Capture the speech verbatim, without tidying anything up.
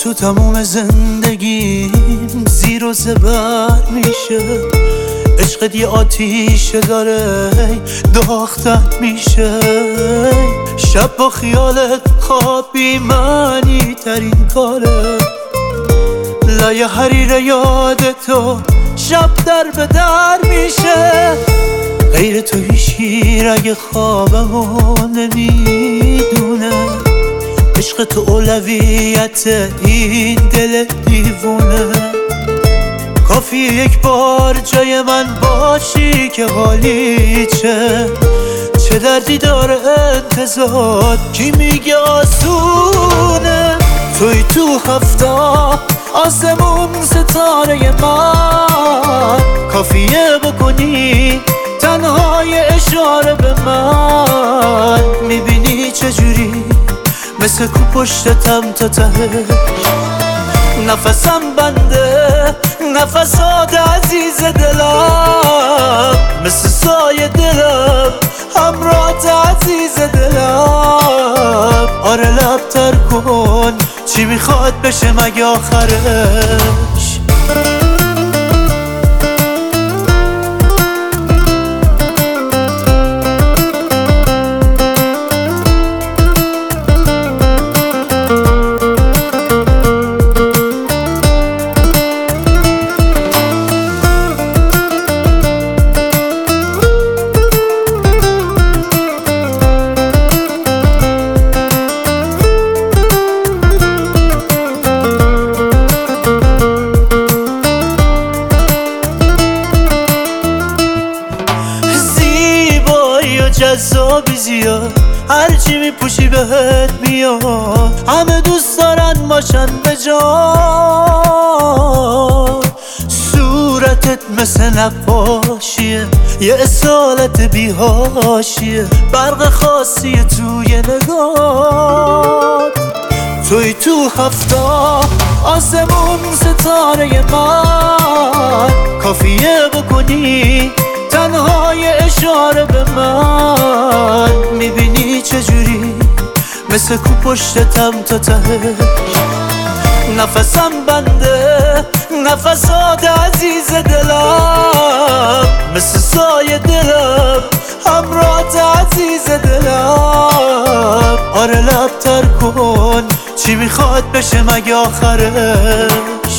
تو تموم زندگیم زیر و زبر میشه. عشقت یه آتیشه داره داختت میشه. شب با خیالت خوابی معنی ترین کاره. لایه حریر یاد تو شب در به در میشه. غیر تو هیچی رگ خوابمو نمیدونه. عشق تو اولویت این دل دیوونه. کافی یک بار جای من باشی که حالی چه چه دردی داره انتظار کی میگه آسونه. توی تو هفته آسمون ستاره من. کافیه بکنی تنهای اشاره به من. میبینی چجوری مثل کو پشتتم تا تهش. نفسم بنده نفسات عزیز دلم. مثل سایه دلم همراهت عزیز دلم. آره لب تر کن چی میخواد بشه مگه آخرش. جذابی زیاد هرچی میپوشی بهت میاد. همه دوست دارن باشن به جا. صورتت مثل نقاشیه یه اصالت بیهاشیه. برق خاصیه توی نگاه. توی تو هفته آسمون ستاره من. کافیه بکنی تنهای اشاره به من. میبینی چجوری مثل کو پشتتم تا تهش. نفسم بنده نفسات عزیز دلم. مثل سایه دلم همراهت عزیز دلم. آره لب تر کن چی میخواد بشه مگه آخرش.